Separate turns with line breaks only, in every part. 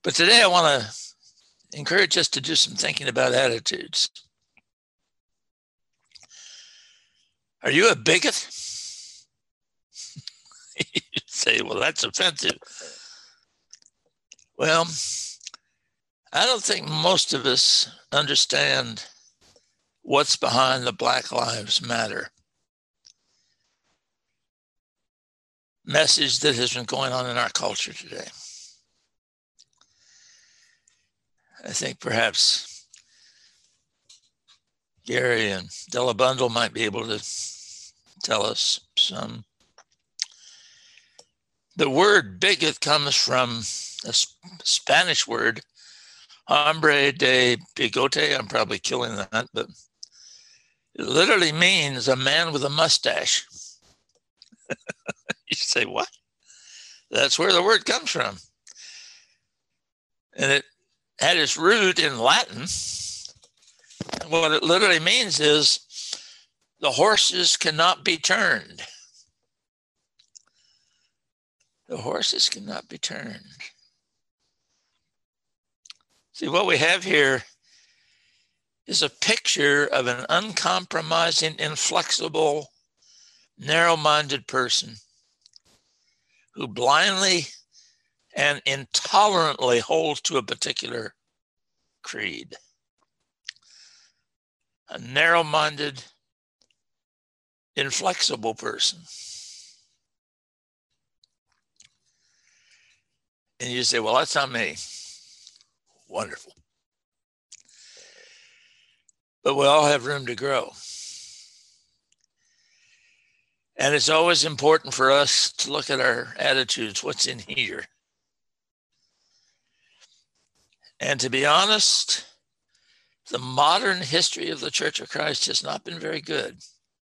But today I want to encourage us to do some thinking about attitudes. Are you a bigot? You say, well, that's offensive. Well, I don't think most of us understand what's behind the Black Lives Matter message that has been going on in our culture today. I think perhaps Gary and Della Bundle might be able to tell us some. The word bigot comes from a Spanish word, hombre de bigote. I'm probably killing that, but it literally means a man with a mustache. You say, what? That's where the word comes from. And it had its root in Latin. And what it literally means is the horses cannot be turned. The horses cannot be turned. See, what we have here is a picture of an uncompromising, inflexible, narrow-minded person who blindly and intolerantly holds to a particular creed. A narrow-minded, inflexible person. And you say, well, that's not me. Wonderful. But we all have room to grow. And it's always important for us to look at our attitudes, what's in here. And to be honest, the modern history of the Church of Christ has not been very good.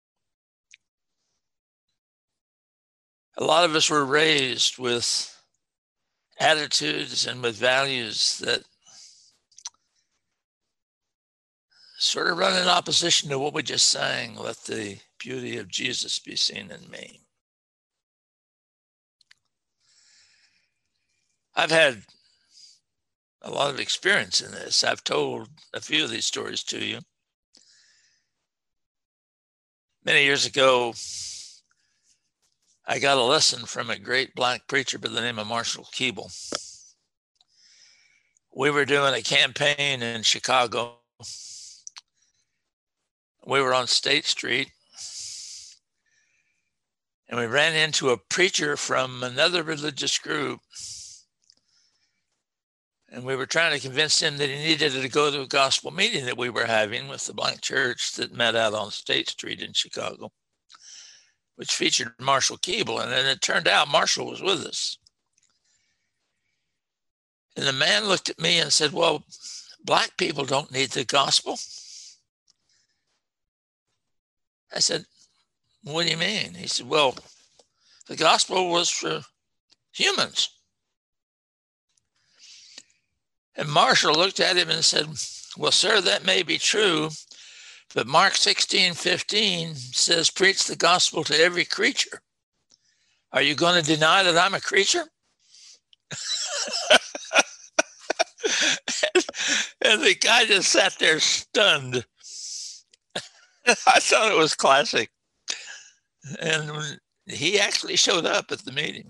A lot of us were raised with attitudes and with values that sort of run in opposition to what we just sang, let the beauty of Jesus be seen in me. I've had a lot of experience in this. I've told a few of these stories to you. Many years ago, I got a lesson from a great black preacher by the name of Marshall Keeble. We were doing a campaign in Chicago. We were on State Street, and we ran into a preacher from another religious group, and we were trying to convince him that he needed to go to a gospel meeting that we were having with the black church that met out on State Street in Chicago, which featured Marshall Keeble. And then it turned out Marshall was with us. And the man looked at me and said, well, black people don't need the gospel. I said, what do you mean? He said, well, the gospel was for humans. And Marshall looked at him and said, well, sir, that may be true, but Mark 16:15 says, preach the gospel to every creature. Are you going to deny that I'm a creature? And the guy just sat there stunned. I thought it was classic. And he actually showed up at the meeting.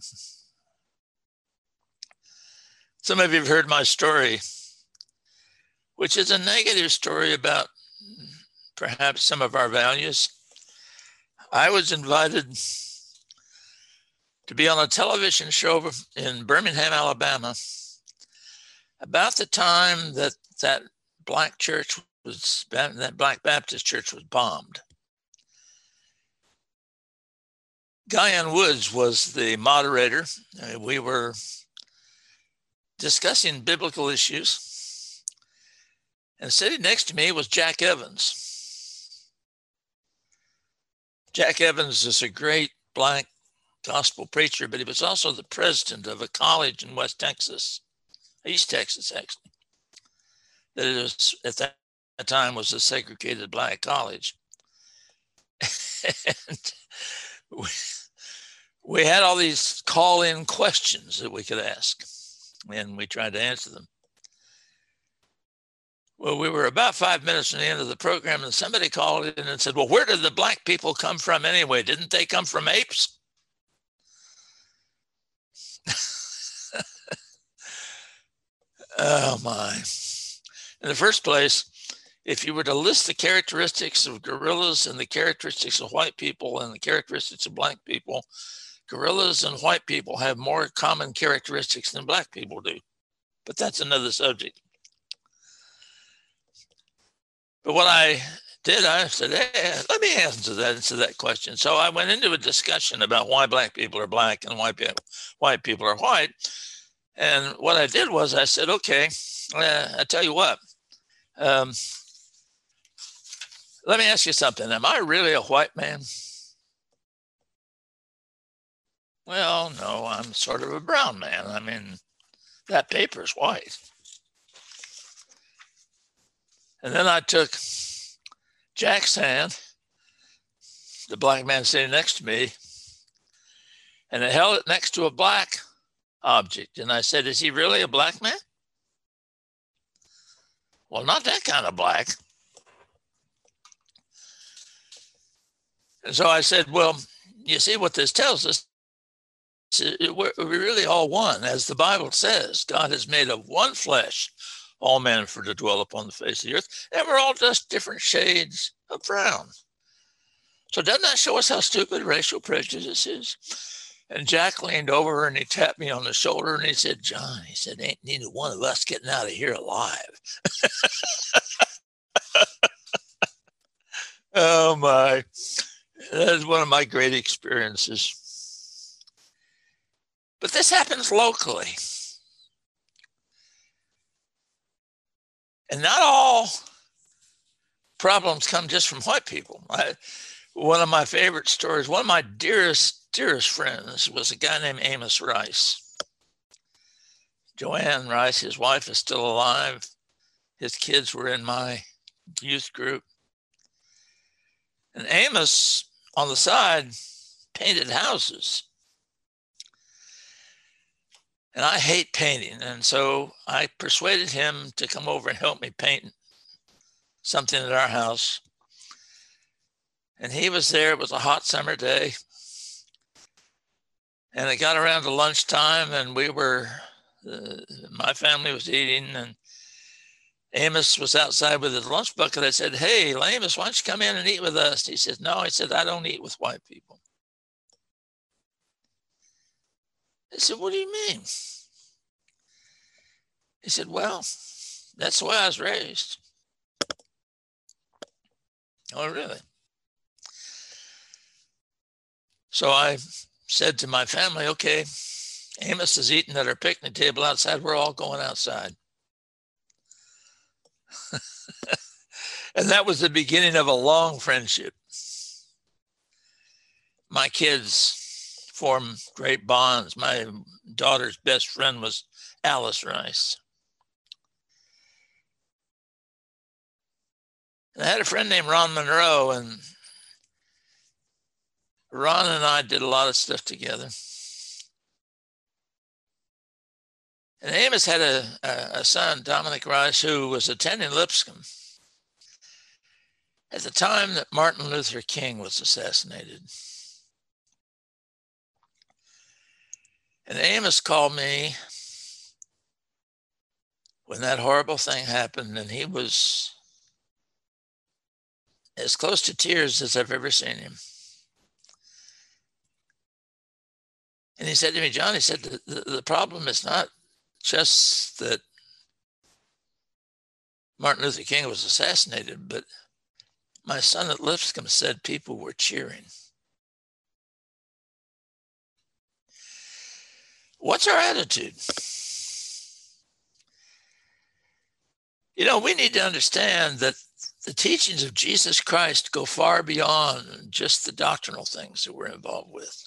Some of you have heard my story, which is a negative story about perhaps some of our values. I was invited to be on a television show in Birmingham, Alabama, about the time that that black Baptist church was bombed. Guyan Woods was the moderator. We were discussing biblical issues, and sitting next to me was Jack Evans. Jack Evans is a great black gospel preacher, but he was also the president of a college in West Texas, East Texas, actually, that it was, at that time was a segregated black college. And we had all these call-in questions that we could ask. and we tried to answer them. Well, we were about 5 minutes from the end of the program, and somebody called in and said, well, where did the black people come from anyway? Didn't they come from apes? Oh, my. In the first place, if you were to list the characteristics of gorillas and the characteristics of white people and the characteristics of black people, gorillas and white people have more common characteristics than black people do. But that's another subject. But what I did, I said, hey, let me answer that question. So I went into a discussion about why black people are black and why white people are white. And what I did was I said, okay, I tell you what, let me ask you something. Am I really a white man? Well, no, I'm sort of a brown man. I mean, that paper's white. And then I took Jack's hand, the black man sitting next to me, and I held it next to a black object. And I said, is he really a black man? Well, not that kind of black. And so I said, well, you see what this tells us? We're really all one. As the Bible says, God has made of one flesh all men for to dwell upon the face of the earth, and we're all just different shades of brown. So doesn't that show us how stupid racial prejudice is? And Jack leaned over and he tapped me on the shoulder and he said, John, he said, ain't neither one of us getting out of here alive. Oh my, that's one of my great experiences. But this happens locally. And not all problems come just from white people. One of my favorite stories, one of my dearest friends was a guy named Amos Rice. Joanne Rice, his wife, is still alive. His kids were in my youth group. And Amos, on the side, painted houses. And I hate painting. And so I persuaded him to come over and help me paint something at our house. And he was there. It was a hot summer day. And it got around to lunchtime and my family was eating and Amos was outside with his lunch bucket. I said, hey, Amos, why don't you come in and eat with us? He said, no, he said, I don't eat with white people. I said, what do you mean? He said, well, that's the way I was raised. Oh, really? So I said to my family, okay, Amos is eating at our picnic table outside. We're all going outside. And that was the beginning of a long friendship. My kids formed great bonds. My daughter's best friend was Alice Rice. And I had a friend named Ron Monroe, and Ron and I did a lot of stuff together. And Amos had a son, Dominic Rice, who was attending Lipscomb at the time that Martin Luther King was assassinated. And Amos called me when that horrible thing happened, and he was as close to tears as I've ever seen him. And he said to me, John, he said, the problem is not just that Martin Luther King was assassinated, but my son at Lipscomb said people were cheering. What's our attitude? You know, we need to understand that the teachings of Jesus Christ go far beyond just the doctrinal things that we're involved with.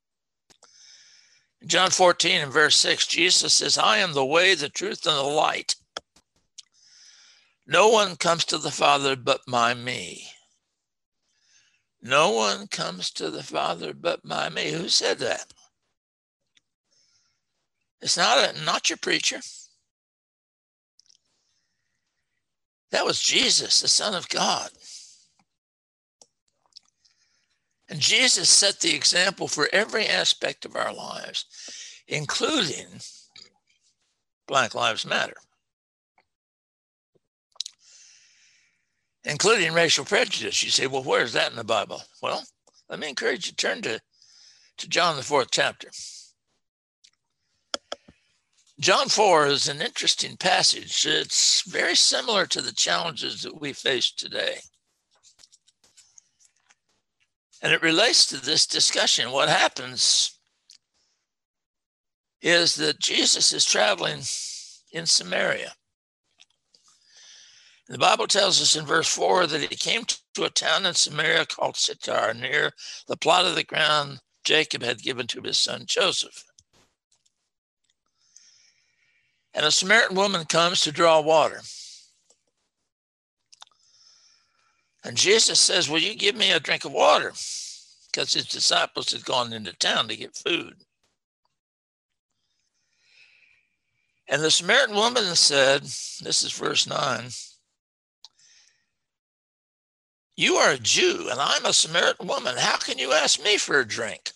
In John 14 and verse 6, Jesus says, I am the way, the truth, and the light. No one comes to the Father but by me. No one comes to the Father but by me. Who said that? It's not your preacher. That was Jesus, the Son of God. And Jesus set the example for every aspect of our lives, including Black Lives Matter, including racial prejudice. You say, well, where is that in the Bible? Well, let me encourage you to turn to John, the 4th chapter. John 4 is an interesting passage. It's very similar to the challenges that we face today. And it relates to this discussion. What happens is that Jesus is traveling in Samaria. The Bible tells us in verse 4 that he came to a town in Samaria called Sychar, near the plot of the ground Jacob had given to his son Joseph. And a Samaritan woman comes to draw water. And Jesus says, will you give me a drink of water? Because his disciples had gone into town to get food. And the Samaritan woman said, this is verse 9, you are a Jew and I'm a Samaritan woman. How can you ask me for a drink?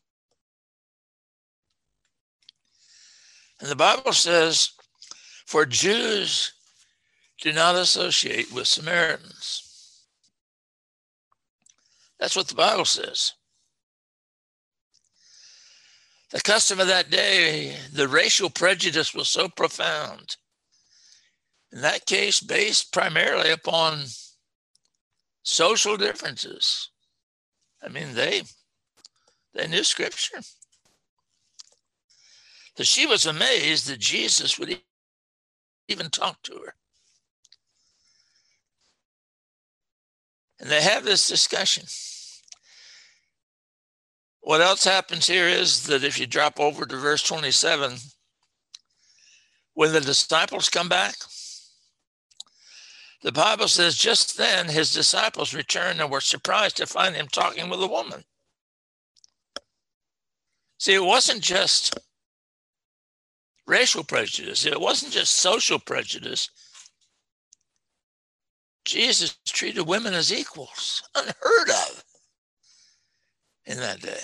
And the Bible says, for Jews do not associate with Samaritans. That's what the Bible says. The custom of that day, the racial prejudice was so profound. In that case, based primarily upon social differences. I mean, they knew Scripture. So she was amazed that Jesus would even talk to her. And they have this discussion. What else happens here is that if you drop over to verse 27, when the disciples come back, the Bible says just then his disciples returned and were surprised to find him talking with a woman. See, it wasn't just racial prejudice. It wasn't just social prejudice. Jesus treated women as equals, unheard of in that day.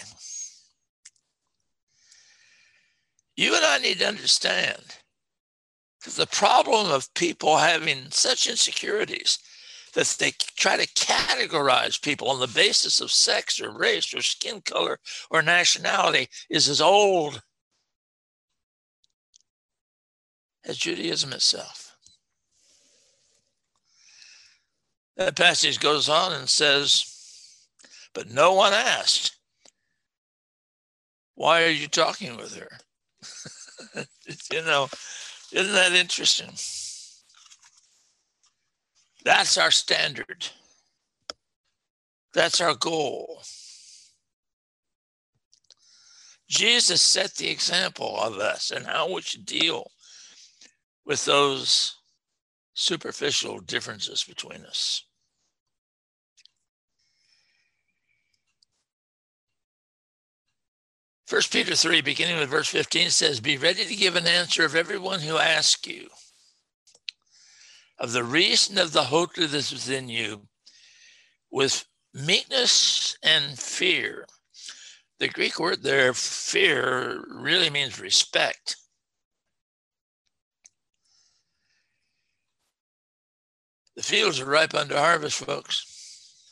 You and I need to understand that the problem of people having such insecurities that they try to categorize people on the basis of sex or race or skin color or nationality is as old as Judaism itself. That passage goes on and says, but no one asked, why are you talking with her? You know, isn't that interesting? That's our standard. That's our goal. Jesus set the example of us and how we should deal with those superficial differences between us. 1 Peter 3, beginning with verse 15, says, be ready to give an answer of everyone who asks you of the reason of the hope that is within you with meekness and fear. The Greek word there, fear, really means respect. The fields are ripe unto harvest, folks.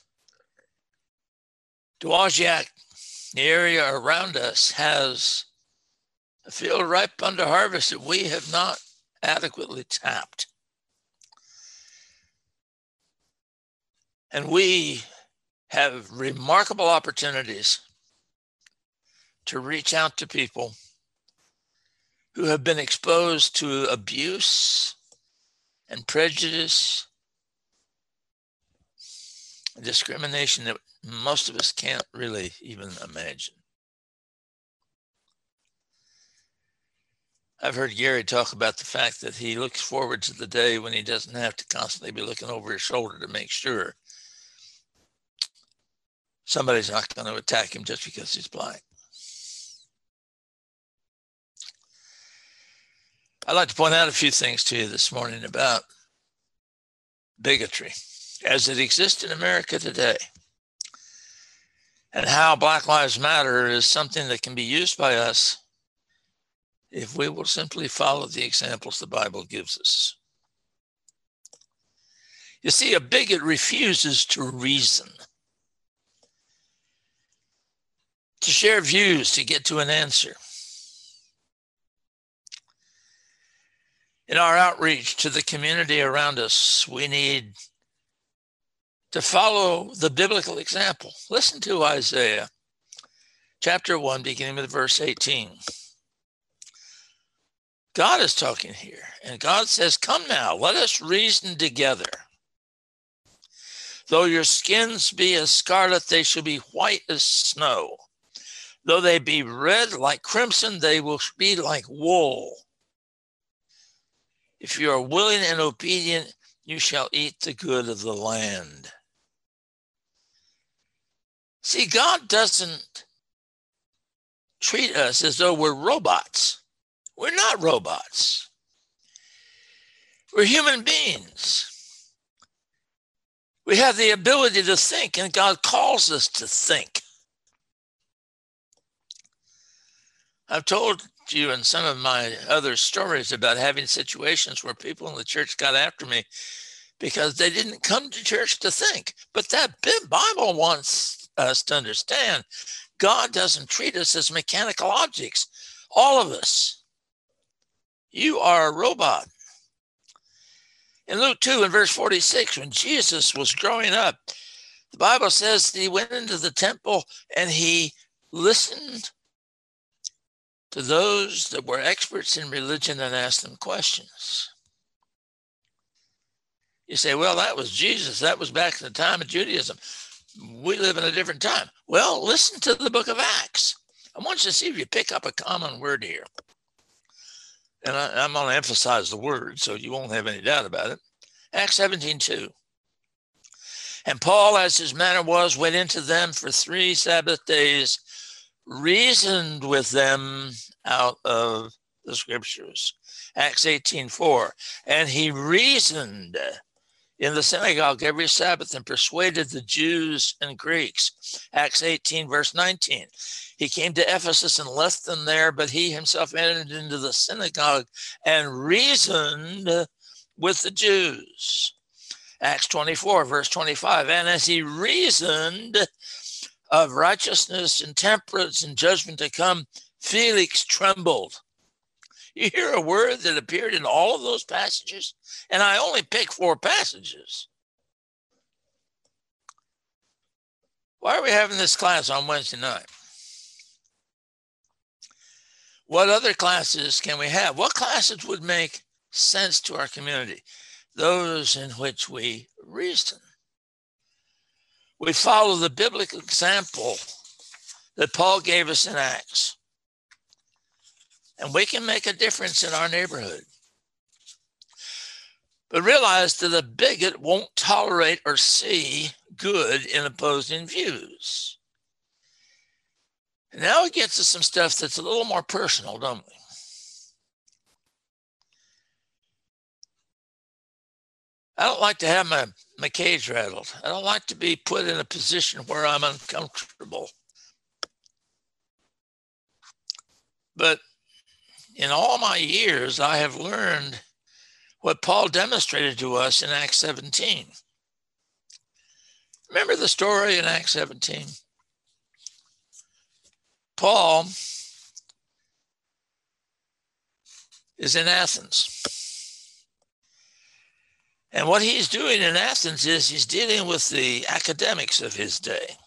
Dowagiac, the area around us, has a field ripe unto harvest that we have not adequately tapped. And we have remarkable opportunities to reach out to people who have been exposed to abuse and prejudice and discrimination that most of us can't really even imagine. I've heard Gary talk about the fact that he looks forward to the day when he doesn't have to constantly be looking over his shoulder to make sure somebody's not going to attack him just because he's black. I'd like to point out a few things to you this morning about bigotry as it exists in America today, and how Black Lives Matter is something that can be used by us if we will simply follow the examples the Bible gives us. You see, a bigot refuses to reason, to share views, to get to an answer. In our outreach to the community around us, we need to follow the biblical example. Listen to Isaiah chapter 1, beginning with verse 18. God is talking here, and God says, "Come now, let us reason together. Though your skins be as scarlet, they shall be white as snow. Though they be red like crimson, they will be like wool. If you are willing and obedient, you shall eat the good of the land." See, God doesn't treat us as though we're robots. We're not robots. We're human beings. We have the ability to think, and God calls us to think. I've told you in some of my other stories about having situations where people in the church got after me because they didn't come to church to think. But that Bible wants us to understand God doesn't treat us as mechanical objects. All of us. You are a robot. In Luke 2 and verse 46, when Jesus was growing up, the Bible says that he went into the temple and he listened to those that were experts in religion and asked them questions. You say, well, that was Jesus. That was back in the time of Judaism. We live in a different time. Well, listen to the book of Acts. I want you to see if you pick up a common word here. And I'm going to emphasize the word so you won't have any doubt about it. Acts 17:2. And Paul, as his manner was, went into them for 3 Sabbath days, reasoned with them out of the scriptures. Acts 18:4. And he reasoned in the synagogue every Sabbath and persuaded the Jews and Greeks. Acts 18, verse 19. He came to Ephesus and left them there, but he himself entered into the synagogue and reasoned with the Jews. Acts 24, verse 25. And as he reasoned of righteousness and temperance and judgment to come, Felix trembled. You hear a word that appeared in all of those passages? And I only picked 4 passages. Why are we having this class on Wednesday night? What other classes can we have? What classes would make sense to our community? Those in which we reason. We follow the biblical example that Paul gave us in Acts. And we can make a difference in our neighborhood. But realize that a bigot won't tolerate or see good in opposing views. And now we get to some stuff that's a little more personal, don't we? I don't like to have my cage rattled. I don't like to be put in a position where I'm uncomfortable. But in all my years, I have learned what Paul demonstrated to us in Acts 17. Remember the story in Acts 17? Paul is in Athens. And what he's doing in Athens is he's dealing with the academics of his day.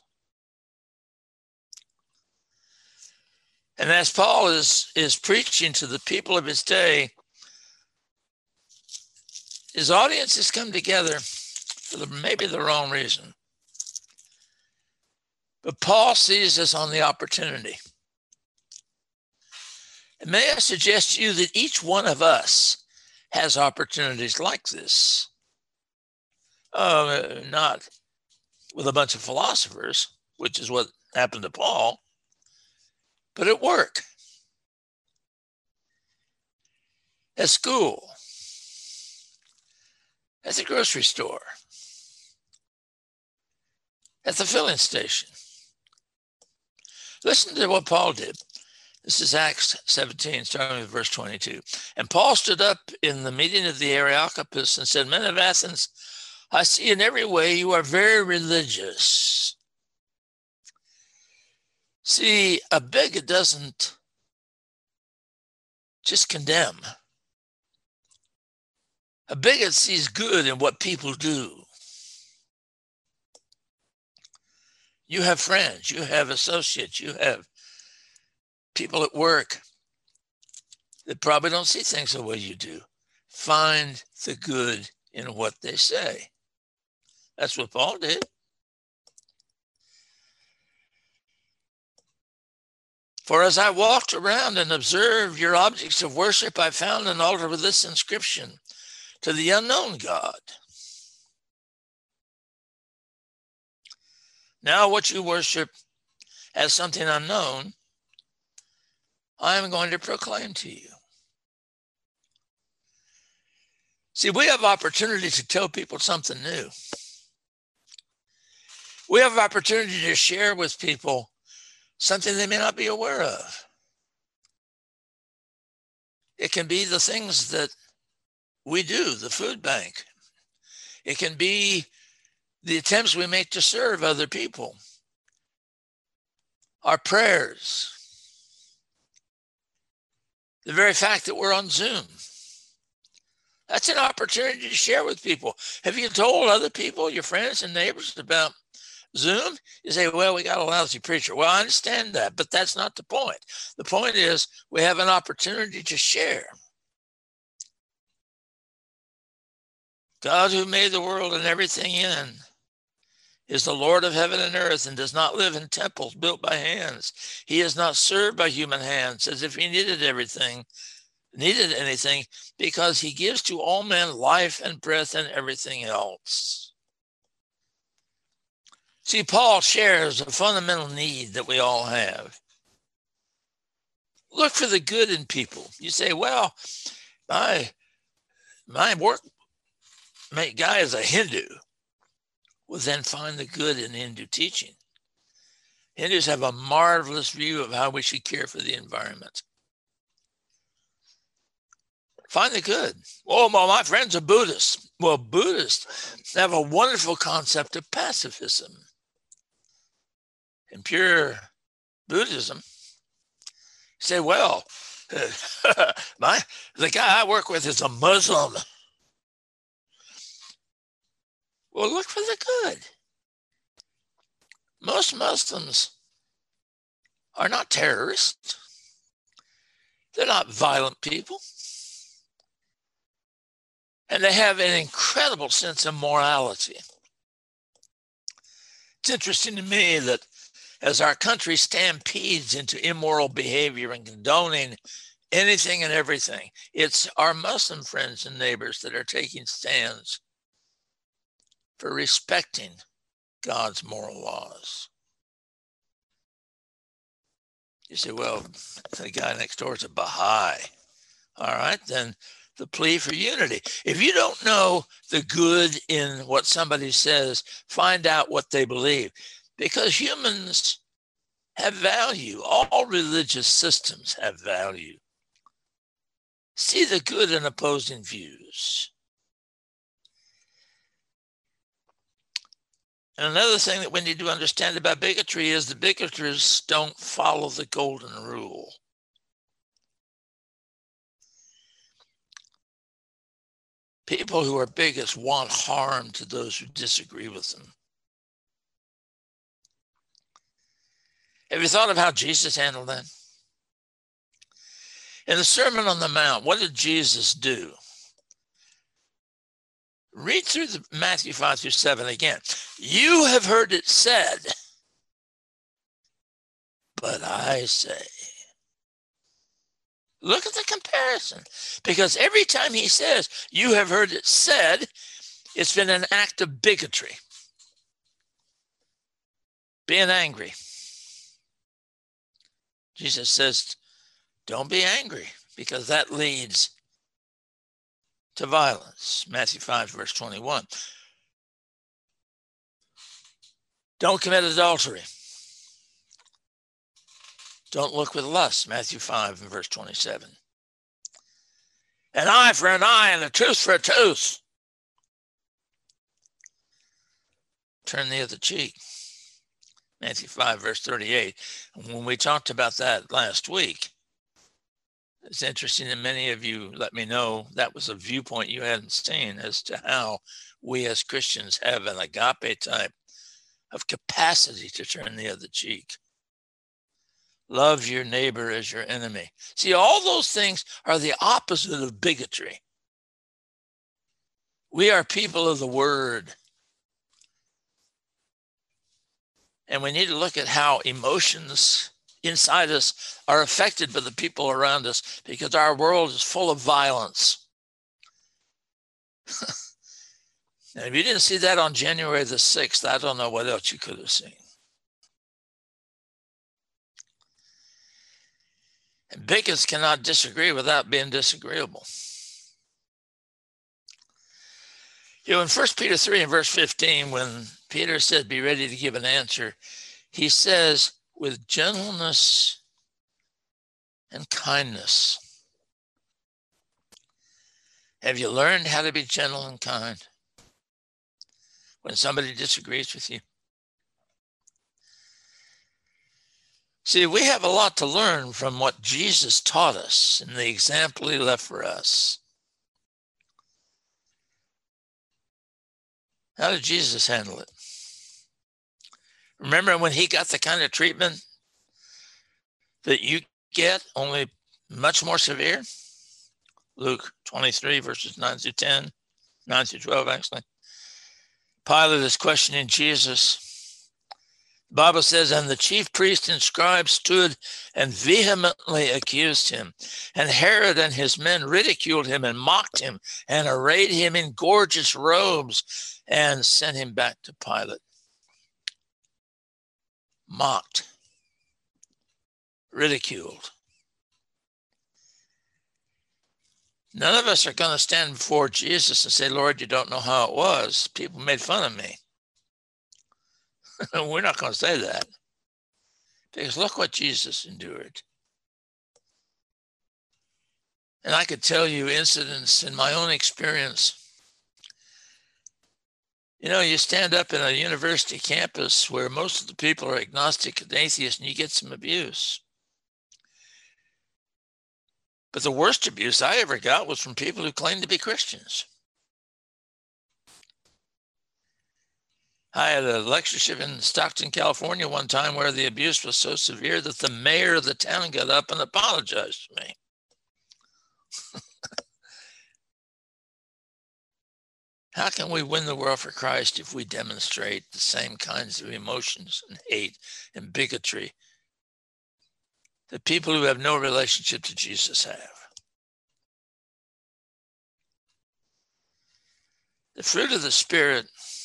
And as Paul is preaching to the people of his day, his audience has come together for maybe the wrong reason. But Paul sees this on the opportunity. And may I suggest to you that each one of us has opportunities like this. Not with a bunch of philosophers, which is what happened to Paul, but at work. at school, at the grocery store, at the filling station. Listen to what Paul did. This is Acts 17, starting with verse 22. And Paul stood up in the meeting of the Areopagus and said, Men of Athens, I see in every way you are very religious. See, a bigot doesn't just condemn. A bigot sees good in what people do. You have friends, you have associates, you have people at work that probably don't see things the way you do. Find the good in what they say. That's what Paul did. For as I walked around and observed your objects of worship, I found an altar with this inscription, to the unknown God. Now what you worship as something unknown, I am going to proclaim to you. See, we have opportunity to tell people something new. We have opportunity to share with people something they may not be aware of. It can be the things that we do, the food bank. It can be the attempts we make to serve other people, our prayers, the very fact that we're on Zoom. That's an opportunity to share with people. Have you told other people, your friends and neighbors, about Zoom? You say, well, we got a lousy preacher. Well, I understand that, but that's not the point. The point is we have an opportunity to share. God, who made the world and everything in, is the Lord of heaven and earth and does not live in temples built by hands. He is not served by human hands as if he needed anything, because he gives to all men life and breath and everything else. See, Paul shares a fundamental need that we all have. Look for the good in people. You say, well, my workmate guy is a Hindu. Well, then find the good in Hindu teaching. Hindus have a marvelous view of how we should care for the environment. Find the good. Oh, well, my friend's a Buddhist. Well, Buddhists have a wonderful concept of pacifism. In pure Buddhism, say, well, the guy I work with is a Muslim. Well, look for the good. Most Muslims are not terrorists. They're not violent people. And they have an incredible sense of morality. It's interesting to me that as our country stampedes into immoral behavior and condoning anything and everything, it's our Muslim friends and neighbors that are taking stands for respecting God's moral laws. You say, well, the guy next door is a Baha'i. All right, then the plea for unity. If you don't know the good in what somebody says, find out what they believe. Because humans have value. All religious systems have value. See the good in opposing views. And another thing that we need to understand about bigotry is the bigoters don't follow the golden rule. People who are bigots want harm to those who disagree with them. Have you thought of how Jesus handled that? In the Sermon on the Mount, what did Jesus do? Read through Matthew 5-7 again. You have heard it said, but I say. Look at the comparison. Because every time he says, you have heard it said, it's been an act of bigotry. Being angry. Jesus says, don't be angry, because that leads to violence. Matthew 5, verse 21. Don't commit adultery. Don't look with lust. Matthew 5 and verse 27. An eye for an eye and a tooth for a tooth. Turn the other cheek. Matthew 5, verse 38. When we talked about that last week, it's interesting that many of you let me know that was a viewpoint you hadn't seen as to how we as Christians have an agape type of capacity to turn the other cheek. Love your neighbor as your enemy. See, all those things are the opposite of bigotry. We are people of the word. And we need to look at how emotions inside us are affected by the people around us, because our world is full of violence. And if you didn't see that on January the 6th, I don't know what else you could have seen. And bigots cannot disagree without being disagreeable. You know, in 1 Peter 3 and verse 15, when Peter said, be ready to give an answer, he says, with gentleness and kindness. Have you learned how to be gentle and kind when somebody disagrees with you? See, we have a lot to learn from what Jesus taught us and the example he left for us. How did Jesus handle it? Remember when he got the kind of treatment that you get, only much more severe? Luke 23, verses 9 through 10, 9 through 12, actually. Pilate is questioning Jesus. The Bible says, and the chief priests and scribes stood and vehemently accused him. And Herod and his men ridiculed him and mocked him and arrayed him in gorgeous robes and sent him back to Pilate. Mocked, ridiculed. None of us are going to stand before Jesus and say, Lord, you don't know how it was. People made fun of me. We're not going to say that. Because look what Jesus endured. And I could tell you incidents in my own experience. You know, you stand up in a university campus where most of the people are agnostic and atheists, and you get some abuse. But the worst abuse I ever got was from people who claimed to be Christians. I had a lectureship in Stockton, California one time where the abuse was so severe that the mayor of the town got up and apologized to me. How can we win the world for Christ if we demonstrate the same kinds of emotions and hate and bigotry that people who have no relationship to Jesus have? The fruit of the Spirit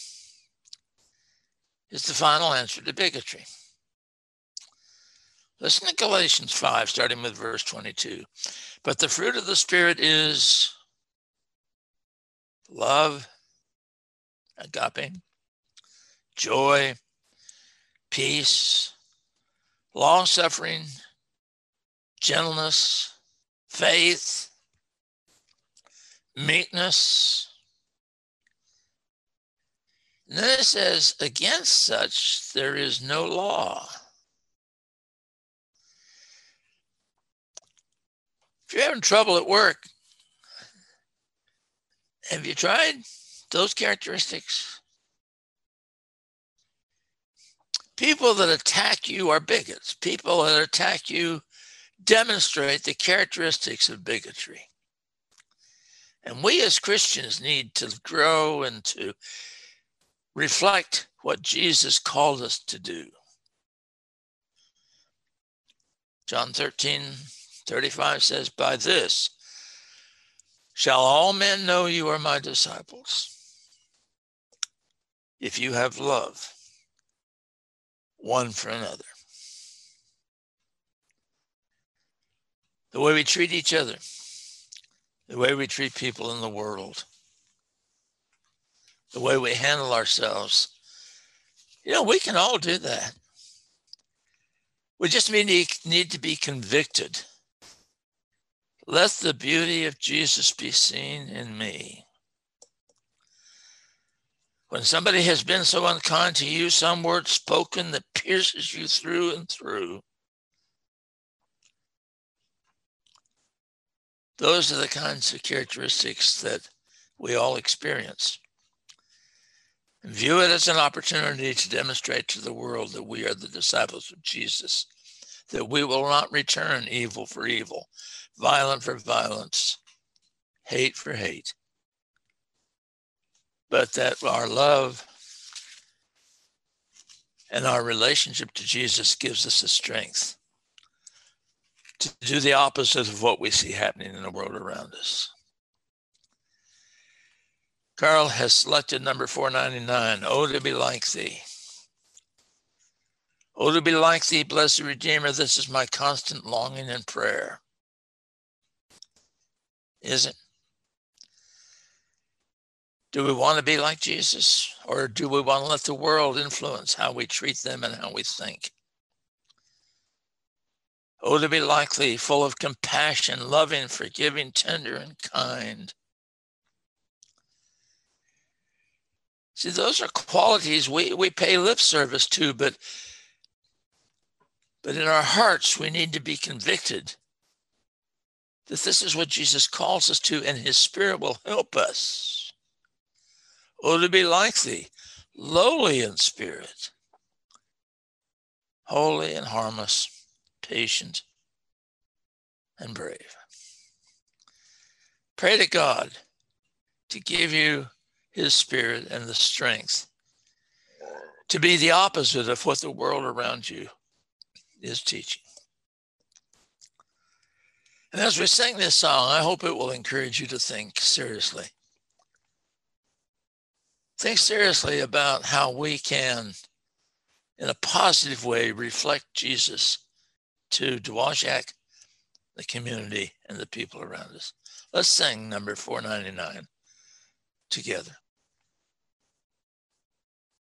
is the final answer to bigotry. Listen to Galatians 5, starting with verse 22. But the fruit of the Spirit is love, agape, joy, peace, long-suffering, gentleness, faith, meekness. And then it says, against such there is no law. If you're having trouble at work, have you tried those characteristics? People that attack you are bigots. People that attack you demonstrate the characteristics of bigotry. And we as Christians need to grow and to reflect what Jesus called us to do. John 13:35 says, by this shall all men know you are my disciples, if you have love one for another. The way we treat each other, the way we treat people in the world, the way we handle ourselves. We can all do that. We just need to be convicted. Let the beauty of Jesus be seen in me. When somebody has been so unkind to you, some word spoken that pierces you through and through, those are the kinds of characteristics that we all experience. View it as an opportunity to demonstrate to the world that we are the disciples of Jesus, that we will not return evil for evil, violence for violence, hate for hate, but that our love and our relationship to Jesus gives us the strength to do the opposite of what we see happening in the world around us. Carl has selected number 499, Oh, to be like thee. Oh, to be like thee, blessed Redeemer, this is my constant longing and prayer. Is it? Do we want to be like Jesus, or do we want to let the world influence how we treat them and how we think? Oh, to be like thee, full of compassion, loving, forgiving, tender, and kind. See, those are qualities we pay lip service to, but in our hearts, we need to be convicted that this is what Jesus calls us to, and his Spirit will help us. Oh, to be like thee, lowly in spirit, holy and harmless, patient and brave. Pray to God to give you his Spirit and the strength to be the opposite of what the world around you is teaching. And as we sing this song, I hope it will encourage you to think seriously. Think seriously about how we can, in a positive way, reflect Jesus to Dowagiac, the community, and the people around us. Let's sing number 499 together.